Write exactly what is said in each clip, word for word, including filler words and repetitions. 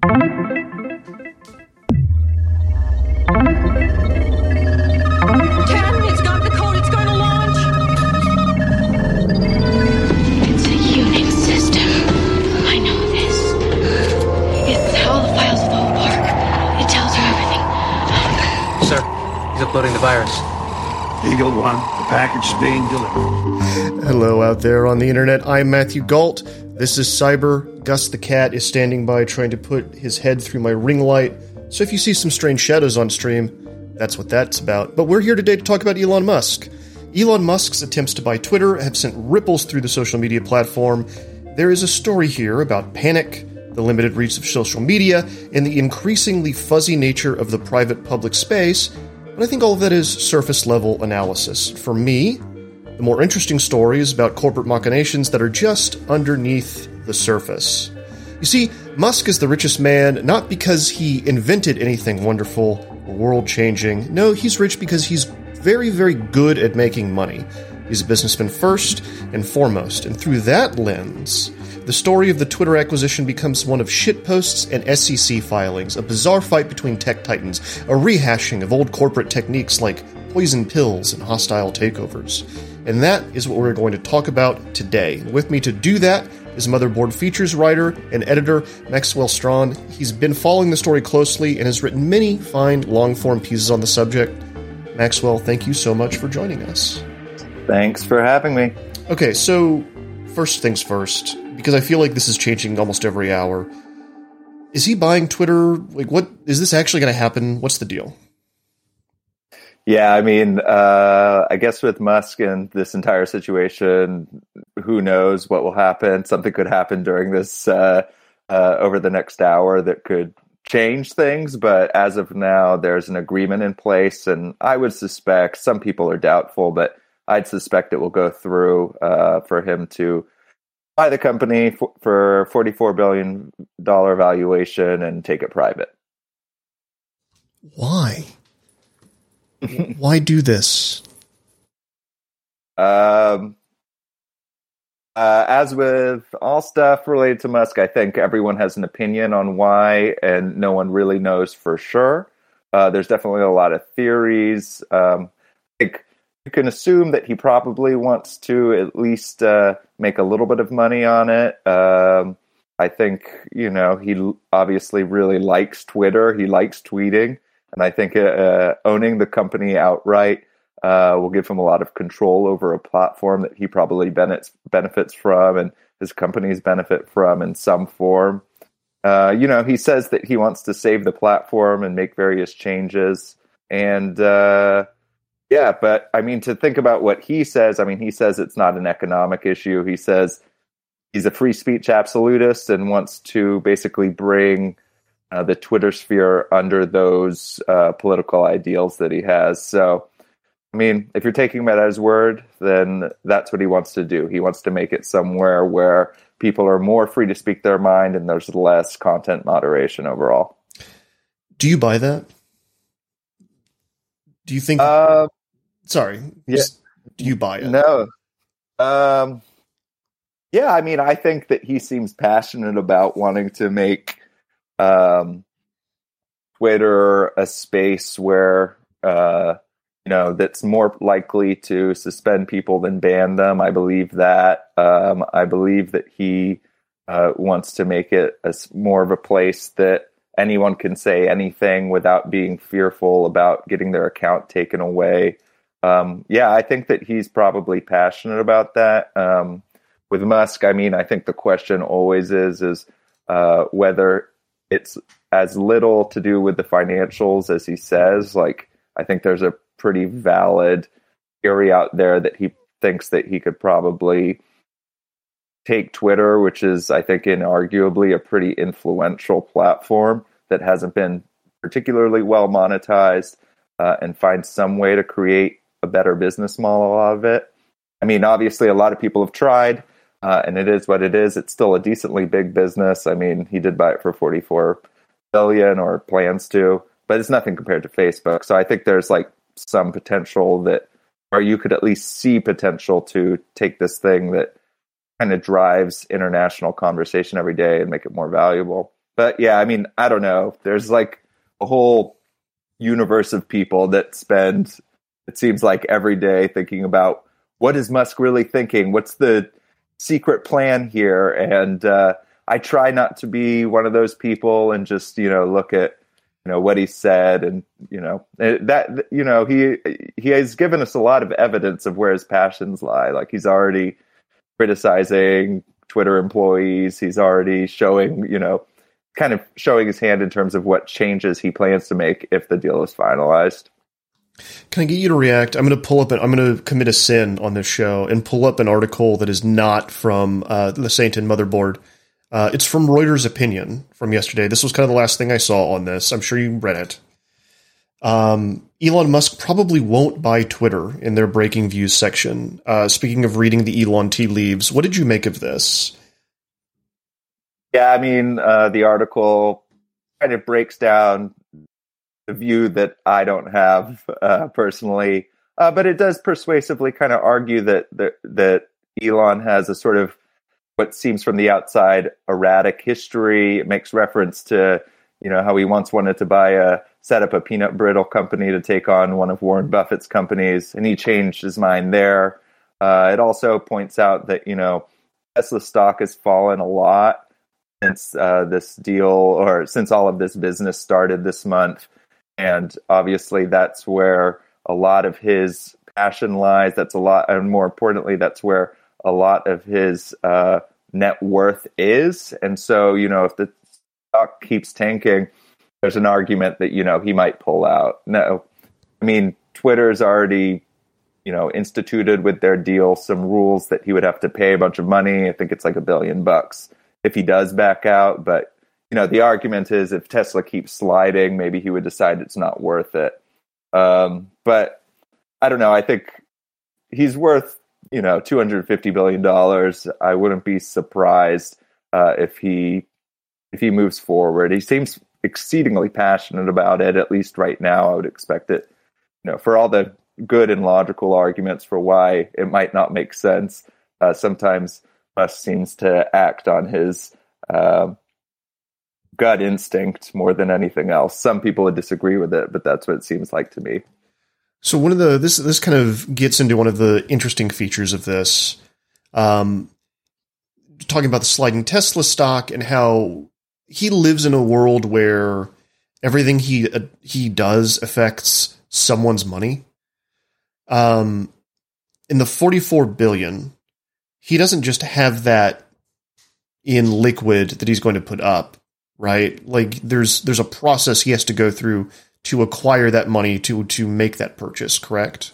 It's got the code. It's going to launch. It's a Unix system. I know this. It's all the files of the whole park. It tells you everything. Sir, he's uploading the virus. Eagle One, the package is being delivered. Hello out there on the internet. I'm Matthew Galt. This is Cyber. Gus the cat is standing by trying to put his head through my ring light. So if you see some strange shadows on stream, that's what that's about. But we're here today to talk about Elon Musk. Elon Musk's attempts to buy Twitter have sent ripples through the social media platform. There is a story here about panic, the limited reach of social media, and the increasingly fuzzy nature of the private-public space, but I think all of that is surface-level analysis. For me, the more interesting story is about corporate machinations that are just underneath the surface. You see, Musk is the richest man not because he invented anything wonderful or world-changing. No, he's rich because he's very, very good at making money. He's a businessman first and foremost, and through that lens, the story of the Twitter acquisition becomes one of shitposts and S E C filings, a bizarre fight between tech titans, a rehashing of old corporate techniques like poison pills and hostile takeovers. And that is what we're going to talk about today. With me to do that is Motherboard features writer and editor Maxwell Strawn. He's been following the story closely and has written many fine long-form pieces on the subject. Maxwell, thank you so much for joining us. Thanks for having me. Okay, so first things first, because I feel like this is changing almost every hour. Is he buying Twitter? Like, what is this actually going to happen? What's the deal? Yeah, I mean, uh, I guess with Musk and this entire situation, who knows what will happen? Something could happen during this, uh, uh, over the next hour that could change things. But as of now, there's an agreement in place. And I would suspect, some people are doubtful, but I'd suspect it will go through uh, for him to buy the company f- for forty-four billion dollars valuation and take it private. Why? Why do this? Um, uh, as with all stuff related to Musk, I think everyone has an opinion on why, and no one really knows for sure. Uh, there's definitely a lot of theories. Um, I think you can assume that he probably wants to at least uh, make a little bit of money on it. Um, I think, you know, he obviously really likes Twitter. He likes tweeting. And I think uh, owning the company outright uh, will give him a lot of control over a platform that he probably benefits benefits from and his companies benefit from in some form. Uh, you know, he says that he wants to save the platform and make various changes. And uh, yeah, but I mean, to think about what he says, I mean, he says it's not an economic issue. He says he's a free speech absolutist and wants to basically bring Uh, the Twitter sphere under those uh, political ideals that he has. So, I mean, if you're taking him at his word, then that's what he wants to do. He wants to make it somewhere where people are more free to speak their mind and there's less content moderation overall. Do you buy that? Do you think... Uh, sorry. Yeah. Do you buy it? No. Um, yeah, I mean, I think that he seems passionate about wanting to make Um, Twitter a space where, uh, you know, that's more likely to suspend people than ban them. I believe that. Um, I believe that he uh, wants to make it as more of a place that anyone can say anything without being fearful about getting their account taken away. Um, yeah, I think that he's probably passionate about that. Um, with Musk, I mean, I think the question always is, is uh, whether it's as little to do with the financials as he says. Like, I think there's a pretty valid theory out there that he thinks that he could probably take Twitter, which is, I think, inarguably a pretty influential platform that hasn't been particularly well monetized, uh, and find some way to create a better business model out of it. I mean, obviously, a lot of people have tried. Uh, and it is what it is. It's still a decently big business. I mean, he did buy it for forty-four billion dollars or plans to, but it's nothing compared to Facebook. So I think there's like some potential that, or you could at least see potential to take this thing that kind of drives international conversation every day and make it more valuable. but yeah, I mean, I don't know. There's like a whole universe of people that spend, it seems like, every day thinking about what is Musk really thinking? What's the secret plan here? And uh, I try not to be one of those people and just, you know, look at, you know, what he said. And, you know, that, you know, he, he has given us a lot of evidence of where his passions lie. Like, he's already criticizing Twitter employees. He's already showing, you know, kind of showing his hand in terms of what changes he plans to make if the deal is finalized. Can I get you to react? I'm going to pull up, an, I'm going to commit a sin on this show and pull up an article that is not from uh, the Saint and Motherboard. Uh, it's from Reuters Opinion from yesterday. This was kind of the last thing I saw on this. I'm sure you read it. Um, Elon Musk probably won't buy Twitter in their breaking views section. Uh, speaking of reading the Elon tea leaves, what did you make of this? Yeah, I mean, uh, the article kind of breaks down the view that I don't have uh, personally, uh, but it does persuasively kind of argue that, that that Elon has a sort of what seems from the outside erratic history. It makes reference to, you know, how he once wanted to buy a set up a peanut brittle company to take on one of Warren Buffett's companies, and he changed his mind there. Uh, it also points out that, you know, Tesla stock has fallen a lot since uh, this deal, or since all of this business started this month. And obviously that's where a lot of his passion lies. That's a lot, and more importantly, that's where a lot of his uh, net worth is. And so, you know, if the stock keeps tanking, there's an argument that, you know, he might pull out. No, I mean, Twitter's already, you know, instituted with their deal some rules that he would have to pay a bunch of money. I think it's like a billion bucks if he does back out. But, you know, the argument is if Tesla keeps sliding, maybe he would decide it's not worth it. Um, but I don't know. I think he's worth, you know, two hundred fifty billion dollars. I wouldn't be surprised uh, if he if he moves forward. He seems exceedingly passionate about it, at least right now. I would expect it, you know, for all the good and logical arguments for why it might not make sense. Uh, sometimes Musk seems to act on his uh, gut instinct more than anything else. Some people would disagree with it, but that's what it seems like to me. So one of the this this kind of gets into one of the interesting features of this, um, talking about the sliding Tesla stock and how he lives in a world where everything he uh, he does affects someone's money. Um, in the forty-four billion, he doesn't just have that in liquid that he's going to put up, right? Like there's there's a process he has to go through to acquire that money to to make that purchase, correct?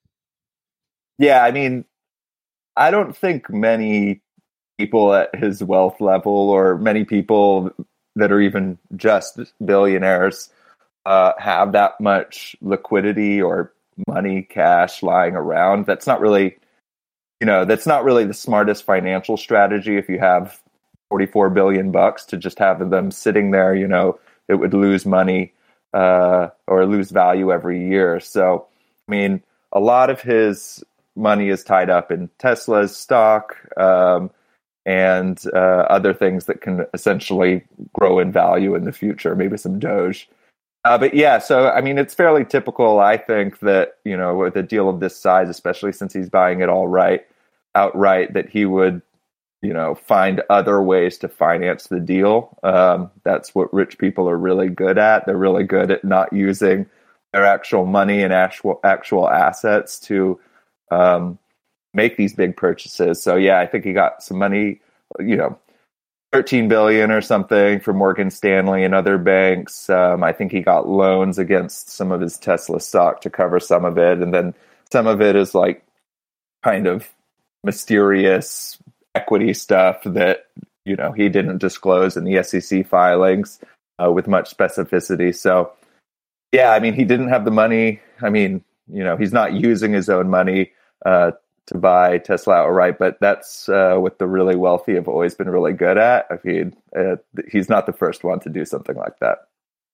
Yeah, I mean, I don't think many people at his wealth level, or many people that are even just billionaires, uh, have that much liquidity or money, cash lying around. That's not really, you know, that's not really the smartest financial strategy. If you have forty-four billion bucks to just have them sitting there, you know, it would lose money uh, or lose value every year. So, I mean, a lot of his money is tied up in Tesla's stock um, and uh, other things that can essentially grow in value in the future, maybe some Doge. Uh, but yeah, so, I mean, it's fairly typical, I think, that, you know, with a deal of this size, especially since he's buying it all right, outright, that he would, you know, find other ways to finance the deal. Um, that's what rich people are really good at. They're really good at not using their actual money and actual actual assets to um, make these big purchases. So yeah, I think he got some money, you know, thirteen billion or something from Morgan Stanley and other banks. Um, I think he got loans against some of his Tesla stock to cover some of it. And then some of it is like kind of mysterious equity stuff that, you know, he didn't disclose in the S E C filings uh, with much specificity. So yeah, I mean, he didn't have the money. I mean, you know, he's not using his own money uh, to buy Tesla outright, but that's uh, what the really wealthy have always been really good at. I mean, uh, he's not the first one to do something like that.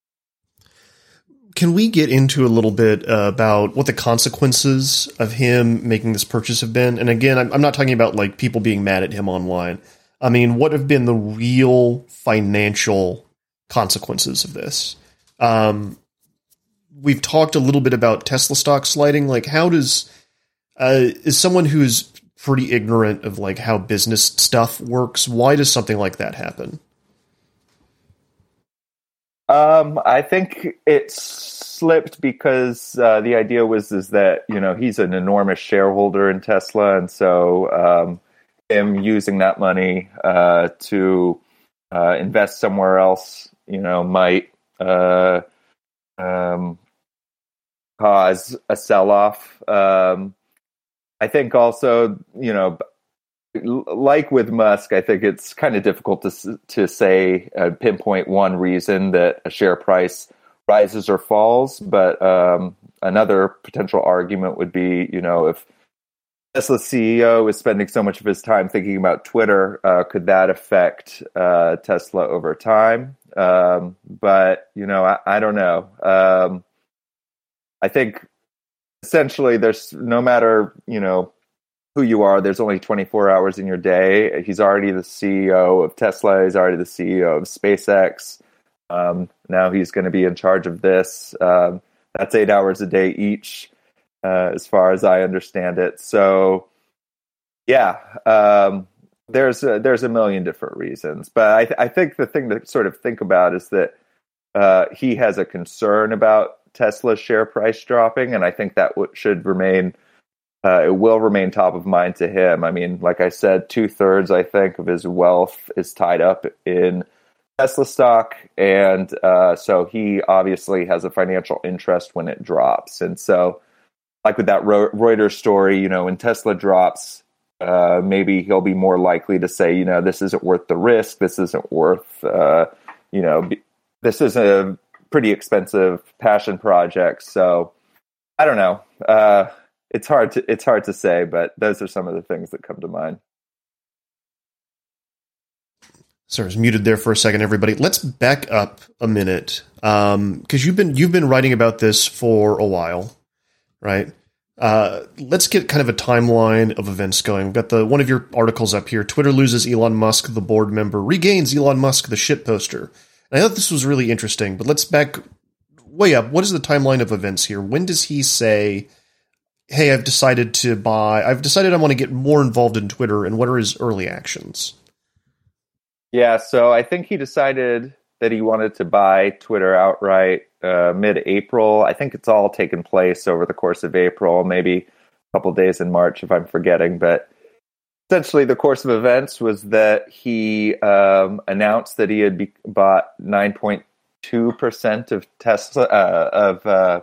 Can we get into a little bit uh, about what the consequences of him making this purchase have been? And again, I'm, I'm not talking about like people being mad at him online. I mean, what have been the real financial consequences of this. Um, we've talked a little bit about Tesla stock sliding. Like, how does uh, is someone who's pretty ignorant of like how business stuff works, why does something like that happen? Um, I think it slipped because uh, the idea was is that, you know, he's an enormous shareholder in Tesla, and so um, him using that money uh, to uh, invest somewhere else, you know, might uh, um, cause a sell-off. Um, I think also, you know, like with Musk, I think it's kind of difficult to to say uh, pinpoint one reason that a share price rises or falls. But um, another potential argument would be, you know, if Tesla's C E O is spending so much of his time thinking about Twitter, uh, could that affect uh, Tesla over time? Um, but, you know, I, I don't know. Um, I think essentially there's no matter, you know, who you are, there's only twenty-four hours in your day. He's already the C E O of Tesla. He's already the C E O of SpaceX. Um, now he's going to be in charge of this. Um, that's eight hours a day each, uh, as far as I understand it. So, yeah, um, there's a, there's a million different reasons. But I, th- I think the thing to sort of think about is that uh, he has a concern about Tesla's share price dropping, and I think that w- should remain Uh, it will remain top of mind to him. I mean, like I said, two thirds, I think, of his wealth is tied up in Tesla stock. And uh, so he obviously has a financial interest when it drops. And so, like with that Reuters story, you know, when Tesla drops, uh, maybe he'll be more likely to say, you know, this isn't worth the risk. This isn't worth, uh, you know, this is a pretty expensive passion project. So I don't know. Uh, It's hard to it's hard to say, but those are some of the things that come to mind. Sorry, I was muted there for a second, everybody. Let's back up a minute, because um, you've been you've been writing about this for a while, right? Uh, let's get kind of a timeline of events going. We've got the one of your articles up here. Twitter loses Elon Musk, the board member regains Elon Musk, the shit poster. And I thought this was really interesting, but let's back way up. What is the timeline of events here? When does he say, hey, I've decided to buy, I've decided I want to get more involved in Twitter, and what are his early actions? Yeah, so I think he decided that he wanted to buy Twitter outright uh, mid-April. I think it's all taken place over the course of April, maybe a couple days in March if I'm forgetting. But essentially the course of events was that he um, announced that he had be- bought nine point two percent of Tesla, uh, of uh,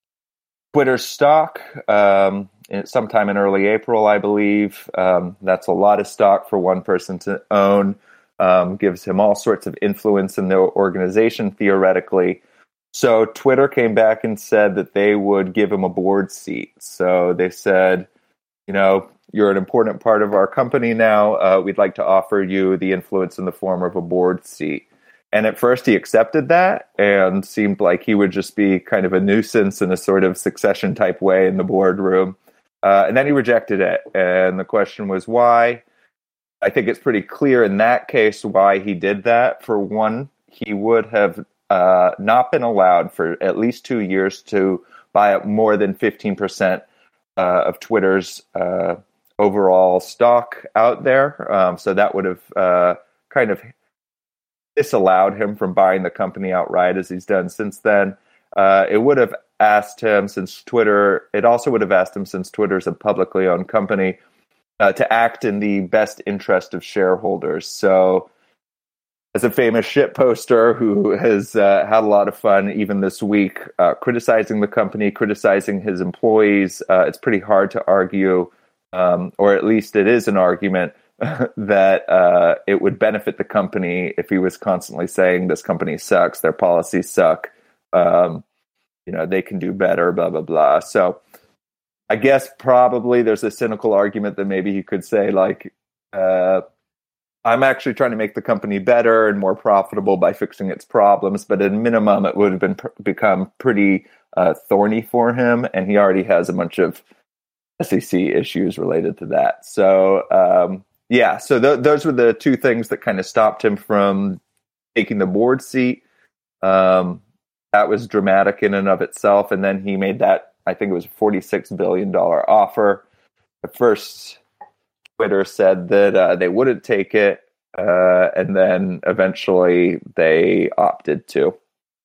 Twitter stock um, sometime in early April, I believe. Um, that's a lot of stock for one person to own. Um, gives him all sorts of influence in the organization, theoretically. So Twitter came back and said that they would give him a board seat. So they said, you know, you're an important part of our company now. Uh, we'd like to offer you the influence in the form of a board seat. And at first he accepted that and seemed like he would just be kind of a nuisance in a sort of succession type way in the boardroom. Uh, and then he rejected it. And the question was why? I think it's pretty clear in that case why he did that. For one, he would have uh, not been allowed for at least two years to buy up more than fifteen percent uh, of Twitter's uh, overall stock out there. Um, so that would have uh, kind of disallowed him from buying the company outright, as he's done since then. Uh, it would have asked him, since Twitter, it also would have asked him, since Twitter's a publicly owned company, uh, to act in the best interest of shareholders. So, as a famous shit poster who has uh, had a lot of fun even this week, uh, criticizing the company, criticizing his employees, uh, it's pretty hard to argue, um, or at least it is an argument, that uh, it would benefit the company if he was constantly saying this company sucks, their policies suck, um, you know, they can do better, blah, blah, blah. So I guess probably there's a cynical argument that maybe he could say, like, uh, I'm actually trying to make the company better and more profitable by fixing its problems, but at a minimum it would have been pr- become pretty uh, thorny for him, and he already has a bunch of S E C issues related to that. So, um, Yeah, so th- those were the two things that kind of stopped him from taking the board seat. Um, that was dramatic in and of itself. And then he made that, I think it was a forty-six billion dollars offer. At first, Twitter said that uh, they wouldn't take it. Uh, and then eventually they opted to.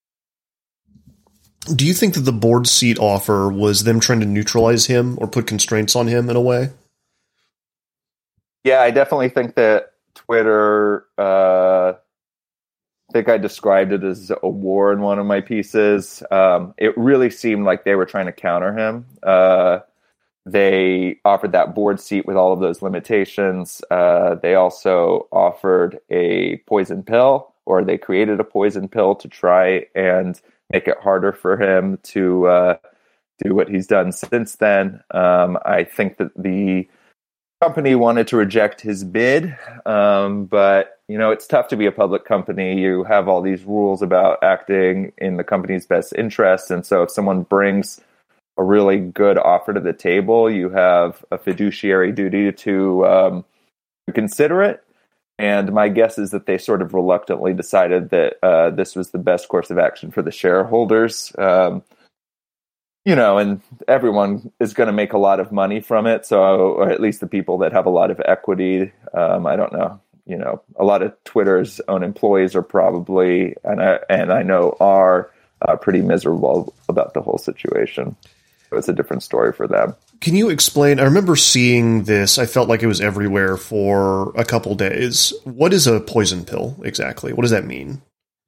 Do you think that the board seat offer was them trying to neutralize him or put constraints on him in a way? Yeah, I definitely think that Twitter, uh, I think I described it as a war in one of my pieces. Um, it really seemed like they were trying to counter him. Uh, they offered that board seat with all of those limitations. Uh, they also offered a poison pill, or they created a poison pill to try and make it harder for him to uh, do what he's done since then. Um, I think that the company wanted to reject his bid, um, but, you know, it's tough to be a public company. You have all these rules about acting in the company's best interest, and so if someone brings a really good offer to the table, you have a fiduciary duty to um, consider it. And my guess is that they sort of reluctantly decided that uh, this was the best course of action for the shareholders. Um, you know, and everyone is going to make a lot of money from it. So, or at least the people that have a lot of equity. Um, I don't know. You know, a lot of Twitter's own employees are probably, and I, and I know are uh, pretty miserable about the whole situation. So it's a different story for them. Can you explain? I remember seeing this. I felt like it was everywhere for a couple days. What is a poison pill exactly? What does that mean?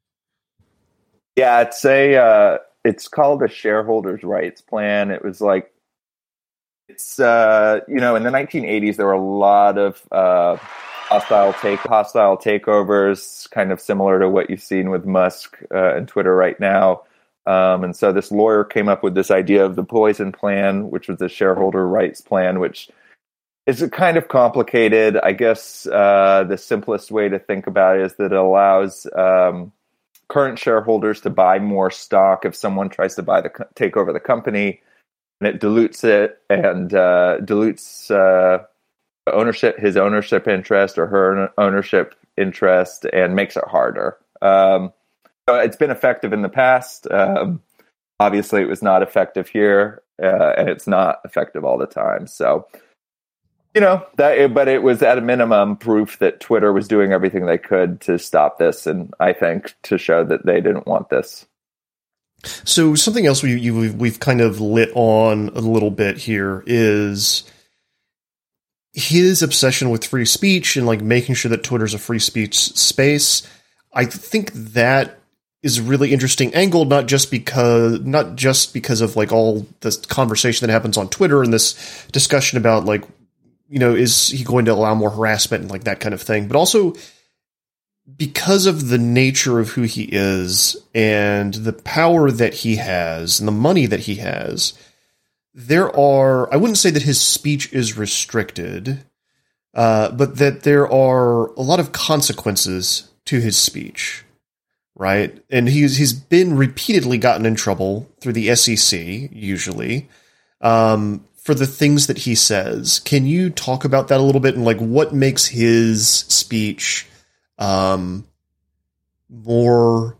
Yeah, it's a uh, it's called a shareholders' rights plan. It was like it's uh, you know in the nineteen eighties there were a lot of uh, hostile take hostile takeovers, kind of similar to what you've seen with Musk uh, and Twitter right now. Um, and so this lawyer came up with this idea of the poison plan, which was the shareholder rights plan, which is a kind of complicated. I guess uh, the simplest way to think about it is that it allows um, current shareholders to buy more stock if someone tries to buy the take over the company, and it dilutes it and uh, dilutes uh, ownership, his ownership interest or her ownership interest, and makes it harder. Um, So it's been effective in the past. Um, obviously, it was not effective here, uh, and it's not effective all the time. So, you know, that. But it was at a minimum proof that Twitter was doing everything they could to stop this, and I think to show that they didn't want this. So something else we you, we've, we've kind of lit on a little bit here is his obsession with free speech and like making sure that Twitter's a free speech space. I think that is a really interesting angle, not just because not just because of like all this conversation that happens on Twitter and this discussion about like, you know, is he going to allow more harassment and like that kind of thing, but also because of the nature of who he is and the power that he has and the money that he has. There are, I wouldn't say that his speech is restricted, uh, but that there are a lot of consequences to his speech. Right. And he's, he's been repeatedly gotten in trouble through the S E C, usually, um, for the things that he says. Can you talk about that a little bit and like what makes his speech um, more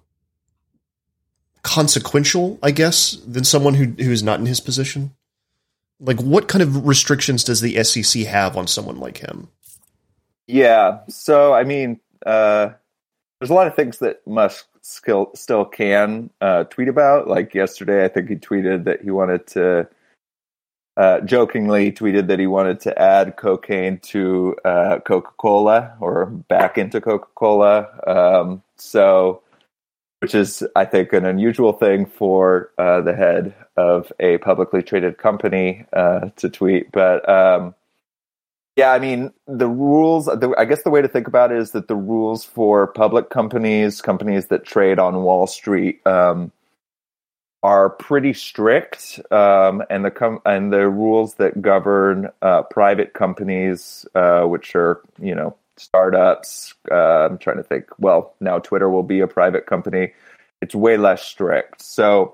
consequential, I guess, than someone who who's not in his position? Like what kind of restrictions does the S E C have on someone like him? Yeah. So, I mean, uh, there's a lot of things that Musk still still can uh, tweet about. Like yesterday, I think he tweeted that he wanted to, uh, jokingly tweeted that he wanted to add cocaine to uh, Coca-Cola or back into Coca-Cola. Um, so, which is, I think, an unusual thing for uh, the head of a publicly traded company uh, to tweet. But um, yeah, I mean, the rules, the, I guess the way to think about it is that the rules for public companies, companies that trade on Wall Street, um, are pretty strict. Um, and the com- and the rules that govern uh, private companies, uh, which are, you know, startups, uh, I'm trying to think, well, now Twitter will be a private company. It's way less strict. So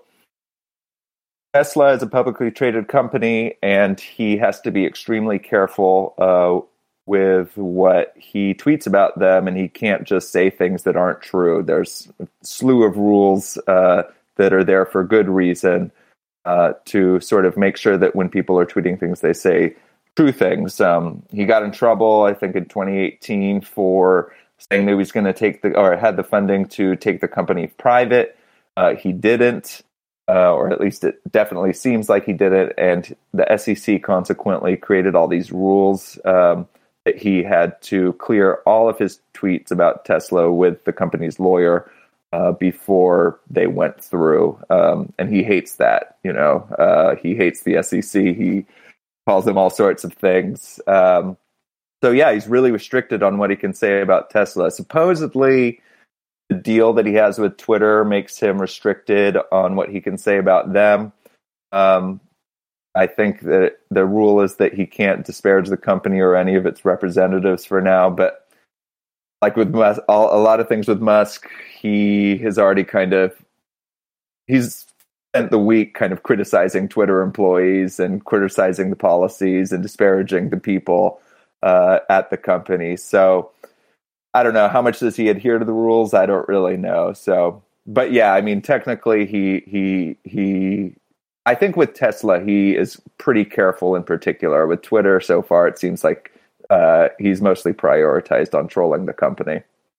Tesla is a publicly traded company, and he has to be extremely careful uh, with what he tweets about them, and he can't just say things that aren't true. There's a slew of rules uh, that are there for good reason uh, to sort of make sure that when people are tweeting things, they say true things. Um, he got in trouble, I think, in twenty eighteen for saying that he was going to take the, or had the funding to take the company private. Uh, he didn't, uh, or at least it definitely seems like he did it. And the S E C consequently created all these rules um, that he had to clear all of his tweets about Tesla with the company's lawyer uh, before they went through. Um, and he hates that, you know, uh, he hates the S E C. He calls them all sorts of things. Um, so yeah, he's really restricted on what he can say about Tesla. Supposedly, the deal that he has with Twitter makes him restricted on what he can say about them. Um, I think that the rule is that he can't disparage the company or any of its representatives for now. But like with Musk, all, a lot of things with Musk, he has already kind of, he's spent the week kind of criticizing Twitter employees and criticizing the policies and disparaging the people uh, at the company. So I don't know, how much does he adhere to the rules? I don't really know. So, but yeah, I mean, technically he, he, he, I think with Tesla, he is pretty careful in particular. With Twitter so far, it seems like uh, he's mostly prioritized on trolling the company.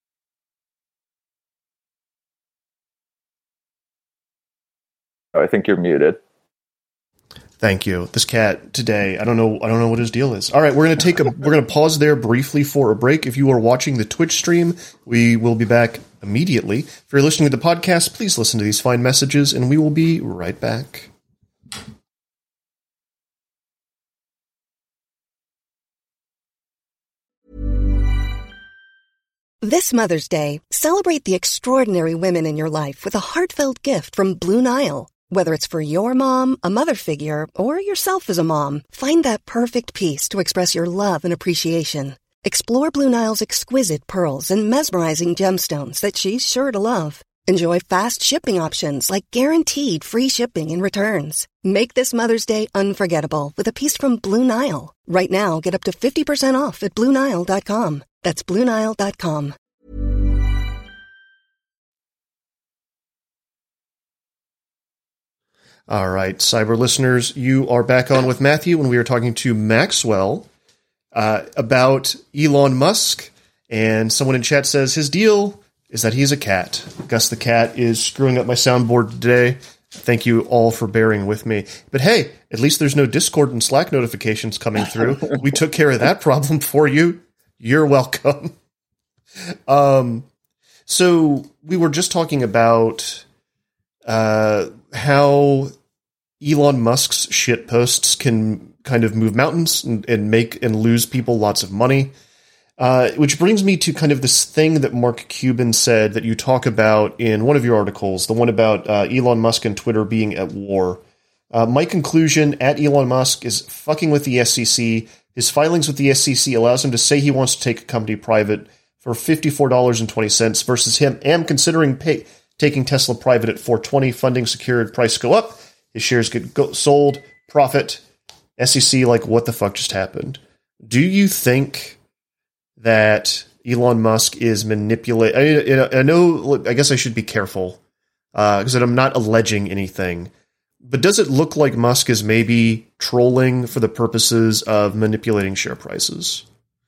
Oh, I think you're muted. Thank you. This cat today, I don't know I don't know what his deal is. All right, we're going to take a we're going to pause there briefly for a break. If you are watching the Twitch stream, we will be back immediately. If you're listening to the podcast, please listen to these fine messages and we will be right back. This Mother's Day, celebrate the extraordinary women in your life with a heartfelt gift from Blue Nile. Whether it's for your mom, a mother figure, or yourself as a mom, find that perfect piece to express your love and appreciation. Explore Blue Nile's exquisite pearls and mesmerizing gemstones that she's sure to love. Enjoy fast shipping options like guaranteed free shipping and returns. Make this Mother's Day unforgettable with a piece from Blue Nile. Right now, get up to fifty percent off at Blue Nile dot com. That's Blue Nile dot com. All right, cyber listeners, you are back on with Matthew when we were talking to Maxwell uh, about Elon Musk. And someone in chat says his deal is that he's a cat. Gus the cat is screwing up my soundboard today. Thank you all for bearing with me. But hey, at least there's no Discord and Slack notifications coming through. We took care of that problem for you. You're welcome. Um, so we were just talking about uh, how Elon Musk's shit posts can kind of move mountains and, and make and lose people lots of money. Uh, which brings me to kind of this thing that Mark Cuban said that you talk about in one of your articles, the one about uh, Elon Musk and Twitter being at war. Uh, my conclusion at Elon Musk is fucking with the S E C. His filings with the S E C allows him to say he wants to take a company private for fifty-four dollars and twenty cents versus him am considering pay, taking Tesla private at four twenty, funding secured, price go up, his shares get go, sold, profit. S E C, like, what the fuck just happened? Do you think that Elon Musk is manipulating? I, I know, I guess I should be careful because uh, I'm not alleging anything. But does it look like Musk is maybe trolling for the purposes of manipulating share prices?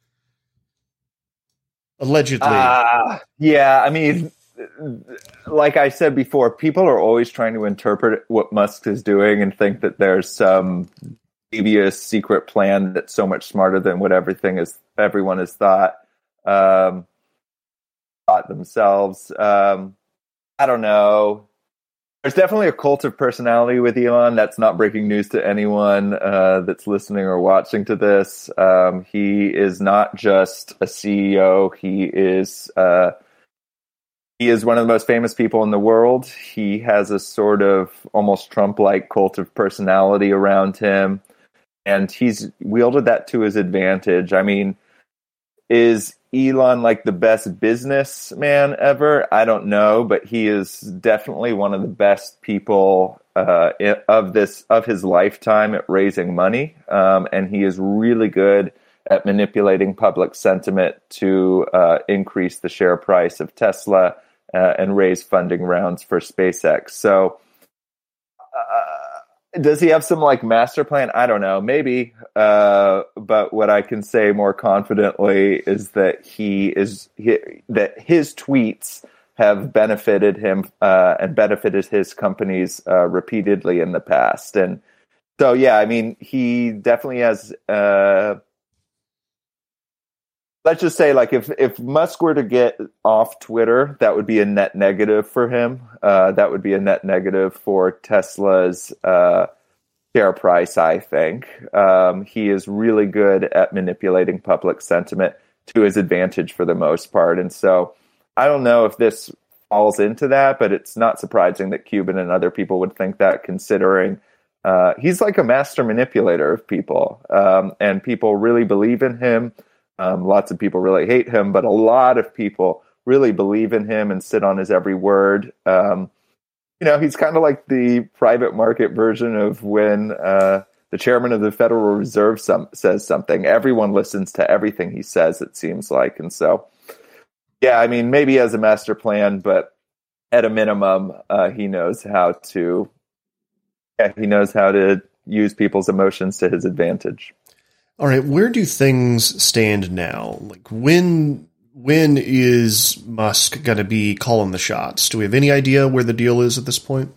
Allegedly. Uh, yeah, I mean, like I said before, people are always trying to interpret what Musk is doing and think that there's some devious secret plan that's so much smarter than what everything is, everyone has thought, um, thought themselves. Um, I don't know. There's definitely a cult of personality with Elon. That's not breaking news to anyone uh, that's listening or watching to this. Um, he is not just a C E O. He is uh, he is one of the most famous people in the world. He has a sort of almost Trump-like cult of personality around him, and he's wielded that to his advantage. I mean, is Elon like the best businessman ever? I don't know, but he is definitely one of the best people uh, of this of his lifetime at raising money, um, and he is really good at manipulating public sentiment to uh, increase the share price of Tesla uh, and raise funding rounds for SpaceX. So uh, does he have some like master plan? I don't know, maybe. Uh, but what I can say more confidently is that he is he, that his tweets have benefited him uh, and benefited his companies uh, repeatedly in the past. And so, yeah, I mean, he definitely has, uh, let's just say, like, if, if Musk were to get off Twitter, that would be a net negative for him. Uh, that would be a net negative for Tesla's uh, share price, I think. Um, he is really good at manipulating public sentiment to his advantage for the most part. And so I don't know if this falls into that, but it's not surprising that Cuban and other people would think that, considering uh, he's like a master manipulator of people, um, and people really believe in him. Um, lots of people really hate him, but a lot of people really believe in him and sit on his every word. Um, you know, he's kind of like the private market version of when uh, the chairman of the Federal Reserve some, says something. Everyone listens to everything he says, it seems like. And so, yeah, I mean, maybe he has a master plan, but at a minimum, uh, he knows how to. Yeah, he knows how to use people's emotions to his advantage. All right, where do things stand now? Like, when when is Musk going to be calling the shots? Do we have any idea where the deal is at this point?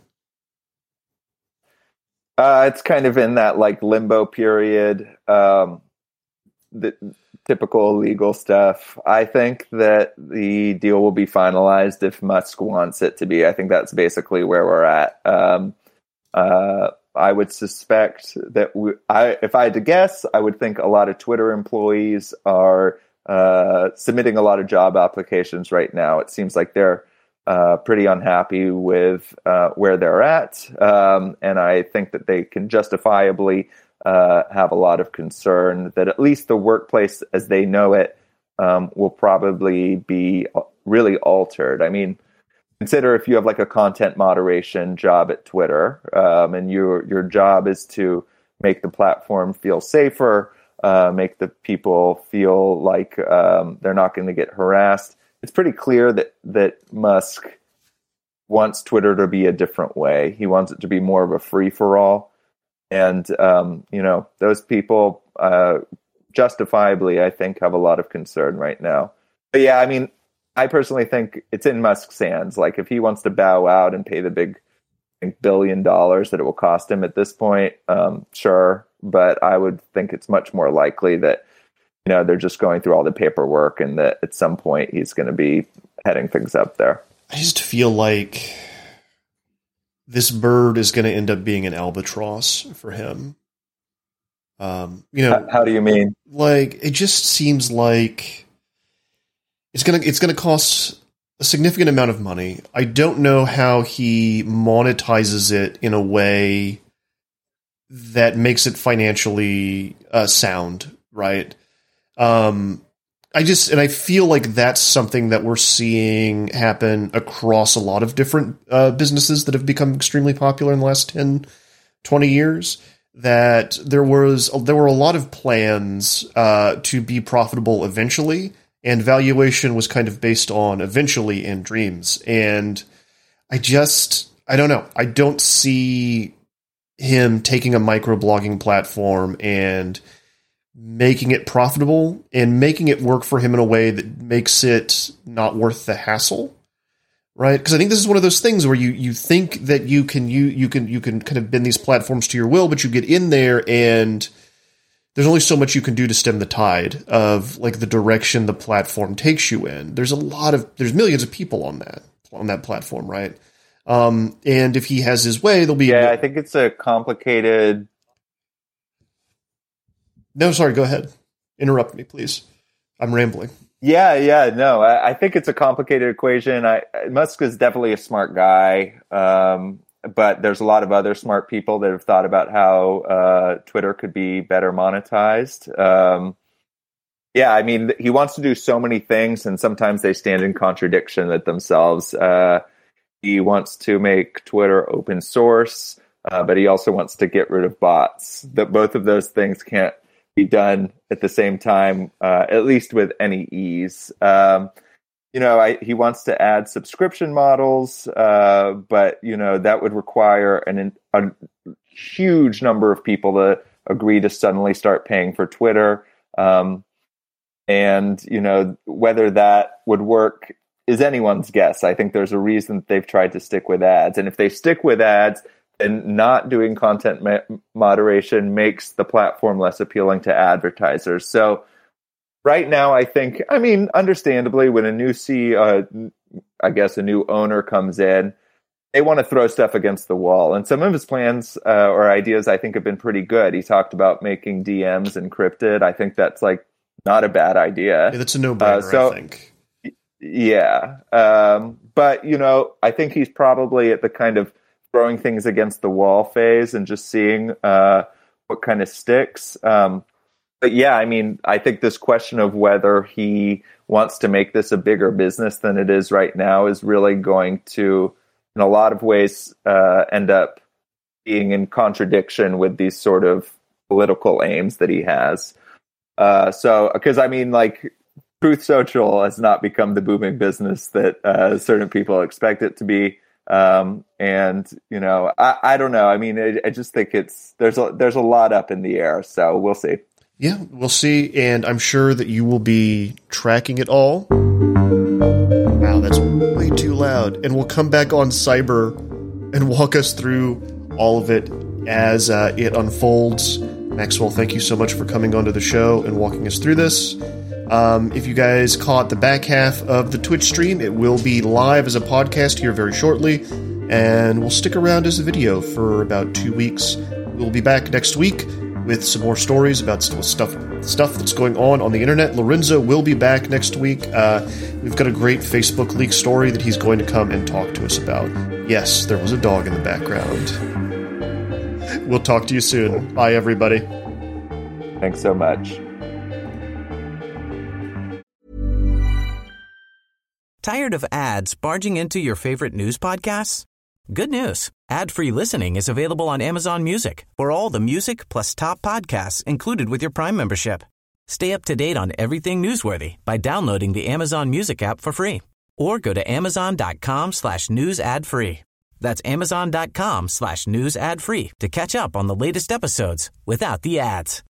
Uh, it's kind of in that like limbo period. Um, the typical legal stuff. I think that the deal will be finalized if Musk wants it to be. I think that's basically where we're at. Um, uh, I would suspect that we, I, if I had to guess, I would think a lot of Twitter employees are uh, submitting a lot of job applications right now. It seems like they're uh, pretty unhappy with uh, where they're at, um, and I think that they can justifiably uh, have a lot of concern that at least the workplace as they know it um, will probably be really altered. I mean, consider if you have like a content moderation job at Twitter, um, and your your job is to make the platform feel safer, uh, make the people feel like um, they're not going to get harassed. It's pretty clear that that Musk wants Twitter to be a different way. He wants it to be more of a free for all, and um, you know, those people uh, justifiably, I think, have a lot of concern right now. But yeah, I mean, I personally think it's in Musk's hands. Like, if he wants to bow out and pay the big I think, billion dollars that it will cost him at this point, um, sure. But I would think it's much more likely that, you know, they're just going through all the paperwork and that at some point he's going to be heading things up there. I just feel like this bird is going to end up being an albatross for him. Um, you know, how, how do you mean? Like, it just seems like It's gonna it's gonna cost a significant amount of money. I don't know how he monetizes it in a way that makes it financially uh, sound, right? Um, I just and I feel like that's something that we're seeing happen across a lot of different uh, businesses that have become extremely popular in the last ten, twenty years. That there was there were a lot of plans uh, to be profitable eventually. And valuation was kind of based on eventually in dreams. And I just, I don't know. I don't see him taking a microblogging platform and making it profitable and making it work for him in a way that makes it not worth the hassle. Right? Because I think this is one of those things where you, you think that you can, you, you can, you can kind of bend these platforms to your will, but you get in there and there's only so much you can do to stem the tide of like the direction the platform takes you in. There's a lot of, there's millions of people on that, on that platform, right? Um, and if he has his way, there'll be... Yeah, I think it's a complicated... No, sorry, go ahead. Interrupt me, please. I'm rambling. Yeah, yeah, no, I, I think it's a complicated equation. I, Musk is definitely a smart guy. Um, But there's a lot of other smart people that have thought about how uh, Twitter could be better monetized. Um, yeah, I mean, he wants to do so many things, and sometimes they stand in contradiction with themselves. Uh, he wants to make Twitter open source, uh, but he also wants to get rid of bots. That both of those things can't be done at the same time, uh, at least with any ease. Um, you know, I, he wants to add subscription models, uh, but, you know, that would require an, a huge number of people to agree to suddenly start paying for Twitter. Um, and, you know, whether that would work is anyone's guess. I think there's a reason that they've tried to stick with ads. And if they stick with ads, then not doing content ma- moderation makes the platform less appealing to advertisers. So right now, I think, I mean, understandably, when a new C E O, uh, I guess a new owner comes in, they want to throw stuff against the wall. And some of his plans uh, or ideas, I think, have been pretty good. He talked about making D Ms encrypted. I think that's like not a bad idea. Yeah, that's a no-brainer, uh, so, I think. Yeah. Um, but, you know, I think he's probably at the kind of throwing things against the wall phase and just seeing uh, what kind of sticks. Um, but yeah, I mean, I think this question of whether he wants to make this a bigger business than it is right now is really going to, in a lot of ways, uh, end up being in contradiction with these sort of political aims that he has. Uh, so, because I mean, like, Truth Social has not become the booming business that uh, certain people expect it to be. Um, and, you know, I, I don't know. I mean, I, I just think it's, there's a, there's a lot up in the air, so we'll see. Yeah, we'll see. And I'm sure that you will be tracking it all. Wow, that's way too loud. And we'll come back on Cyber and walk us through all of it as uh, it unfolds. Maxwell, thank you so much for coming onto the show and walking us through this. Um, if you guys caught the back half of the Twitch stream, it will be live as a podcast here very shortly, and we'll stick around as a video for about two weeks. We'll be back next week with some more stories about st- stuff stuff that's going on on the internet. Lorenzo will be back next week. Uh, we've got a great Facebook leak story that he's going to come and talk to us about. Yes, there was a dog in the background. We'll talk to you soon. Bye, everybody. Thanks so much. Tired of ads barging into your favorite news podcasts? Good news. Ad-free listening is available on Amazon Music for all the music plus top podcasts included with your Prime membership. Stay up to date on everything newsworthy by downloading the Amazon Music app for free or go to amazon.com slash news ad free. That's amazon.com slash news ad free to catch up on the latest episodes without the ads.